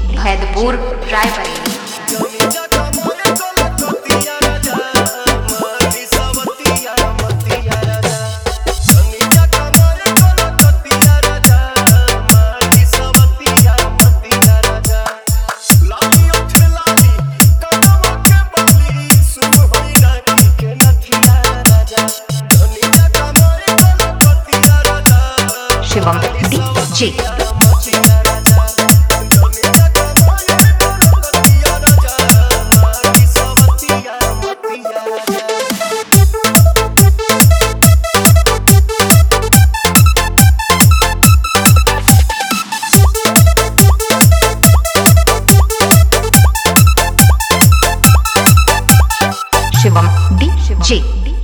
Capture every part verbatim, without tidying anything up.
हैदपुर Raebareli. Shivam DJ. Shivam DJ.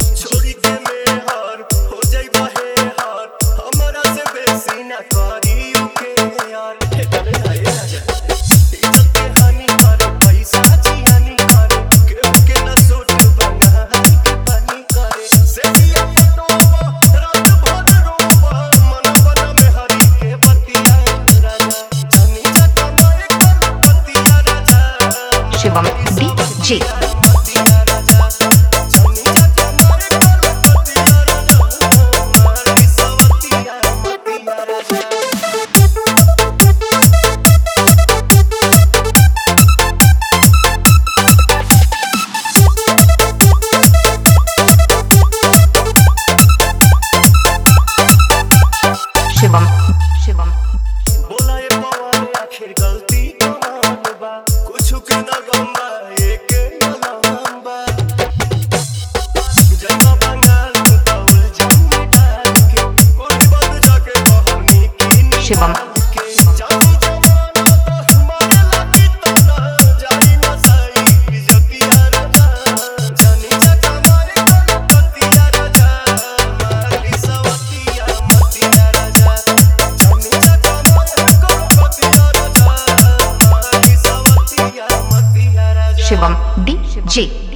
Shivam DJ. Shivam Shivam बोला ये पवन आखिर गलती कौन बा कुछ के न गंबा एक लंबा जन्म बंगाल तो उलझन में डाल के कोई बात जाके कहानी की शिवम के जानी जवान तो मारे लगी तो ना जाई ना सही इज्जतिया राजा जानी जका मारे पतिया राजा मारी सवतिया मतिया राजा जानी जका मारे पतिया राजा मारी सवतिया मतिया राजा। शिवम डीजे।